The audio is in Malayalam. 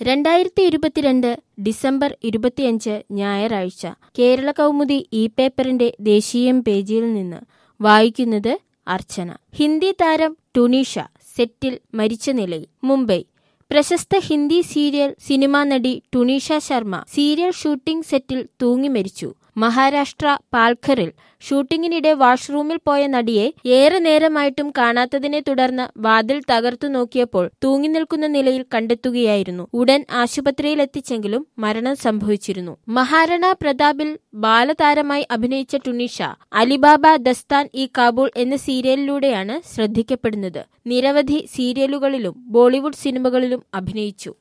2022 ഡിസംബർ 25 ഞായറാഴ്ച കേരള കൗമുദി ഈ പേപ്പറിന്റെ ദേശീയം പേജിൽ നിന്ന് വായിക്കുന്നത് അർച്ചന. ഹിന്ദി താരം ടുനീഷ സെറ്റിൽ മരിച്ച നിലയിൽ. മുംബൈ. പ്രശസ്ത ഹിന്ദി സീരിയൽ സിനിമാ നടി ടുനീഷ ശർമ്മ സീരിയൽ ഷൂട്ടിംഗ് സെറ്റിൽ തൂങ്ങി മരിച്ചു. മഹാരാഷ്ട്ര പാൽഘറിൽ ഷൂട്ടിങ്ങിനിടെ വാഷ്റൂമിൽ പോയ നടിയെ ഏറെ നേരമായിട്ടും കാണാത്തതിനെ തുടർന്ന് വാതിൽ തകർത്തു നോക്കിയപ്പോൾ തൂങ്ങി നിൽക്കുന്ന നിലയിൽ കണ്ടെത്തുകയായിരുന്നു. ഉടൻ ആശുപത്രിയിലെത്തിച്ചെങ്കിലും മരണം സംഭവിച്ചിരുന്നു. മഹാരാണ പ്രതാപിൽ ബാലതാരമായി അഭിനയിച്ച ടുനീഷ അലിബാബ ദസ്താൻ ഇ കാബൂൾ എന്ന സീരിയലിലൂടെയാണ് ശ്രദ്ധിക്കപ്പെടുന്നത്. നിരവധി സീരിയലുകളിലും ബോളിവുഡ് സിനിമകളിലും അഭിനയിച്ചു.